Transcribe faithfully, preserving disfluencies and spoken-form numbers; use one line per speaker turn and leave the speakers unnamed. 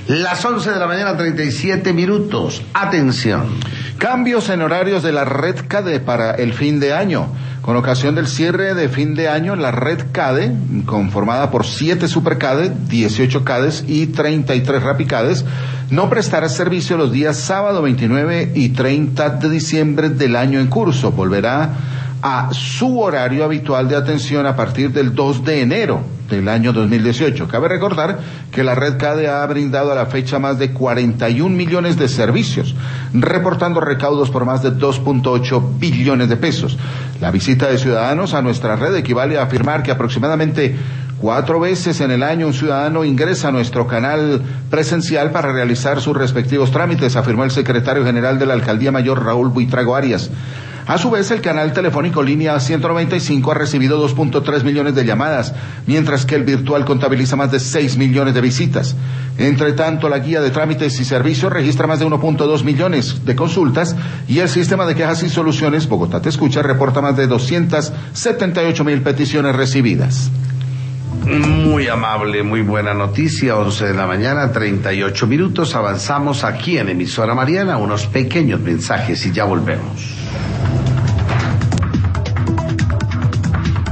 Las once de la mañana, treinta y siete minutos. Atención.
Cambios en horarios de la red CADE para el fin de año. Con ocasión del cierre de fin de año, la red CADE, conformada por siete SuperCADE, dieciocho CADES y treinta y tres RappiCADES, no prestará servicio los días sábado veintinueve y treinta de diciembre del año en curso. Volverá a su horario habitual de atención a partir del dos de enero del año dos mil dieciocho. Cabe recordar que la red CADE ha brindado a la fecha más de cuarenta y un millones de servicios, reportando recaudos por más de dos punto ocho billones de pesos. La visita de ciudadanos a nuestra red equivale a afirmar que aproximadamente cuatro veces en el año un ciudadano ingresa a nuestro canal presencial para realizar sus respectivos trámites, afirmó el secretario general de la Alcaldía Mayor, Raúl Buitrago Arias. A su vez, el canal telefónico línea ciento noventa y cinco ha recibido dos punto tres millones de llamadas, mientras que el virtual contabiliza más de seis millones de visitas. Entre tanto, la guía de trámites y servicios registra más de uno punto dos millones de consultas y el sistema de quejas y soluciones, Bogotá Te Escucha, reporta más de doscientas setenta y ocho mil peticiones recibidas.
Muy amable, muy buena noticia, once de la mañana, treinta y ocho minutos. Avanzamos aquí en Emisora Mariana, unos pequeños mensajes y ya volvemos.